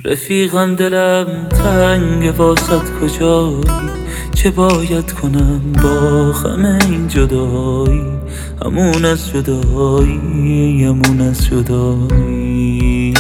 رفیقم دلم تنگ واسط کجایی، چه باید کنم با غم این جدایی؟ همون از جدایی، همون از جدایی.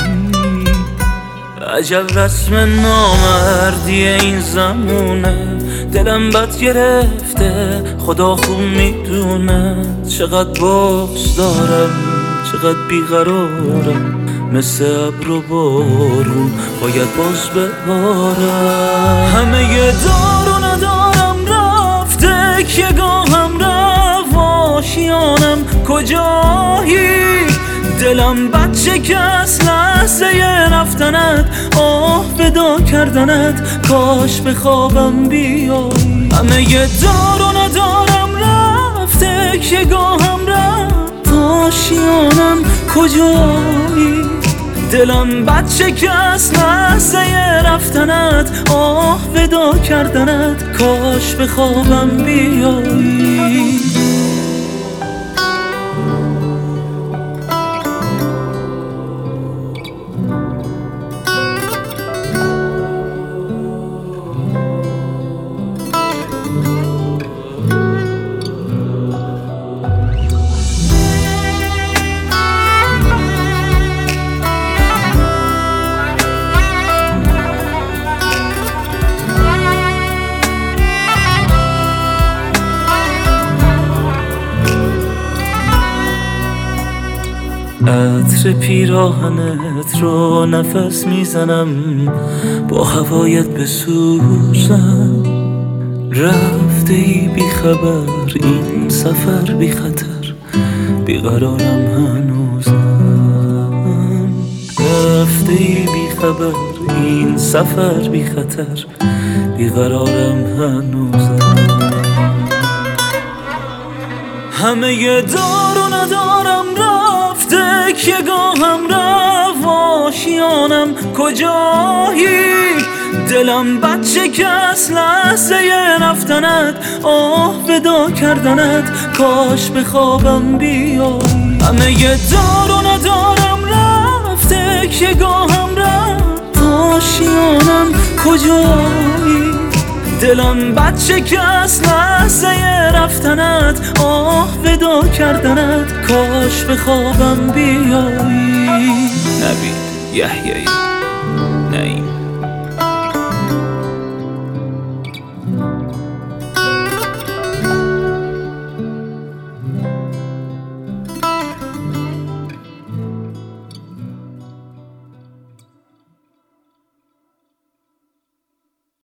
عجب رسم نامردی این زمونه، دلم بد گرفته خدا خوب میدونه. چقدر بغض دارم، چقدر بیقرارم، مثل ابر و بارون باید باز ببارم. همه دار و ندارم رفته که گاهم رفت آشیانم کجایی؟ دلم بچه که از لحظه رفتنت آه فدا کردنت کاش به خوابم بیایی. همه دار و ندارم رفته که گاهم رفت آشیانم کجایی؟ دلم بچه که از لحظه رفتنت آه فدا کردنت کاش به خوابم بیایی. عطر پیراهنت رو نفس میزنم، با هوایت بسوزم. رفته ای بی خبر این سفر بی خطر، بیقرارم هنوزم. رفته ای بی خبر این سفر بی خطر، بیقرارم هنوزم. همه دار و ندارم رفته که گاهم رفت آشیانم کجایی؟ دلم بچه که از لحظه رفتنت آه فدا کردنت کاش به خوابم بیایی. همه دار و ندارم رفته که گاهم رفت آشیانم کجایی؟ دلم بچه که از لحظه رفتنت آه فدا کردنت کاش به خوابم بیایی. نوید یحیایی.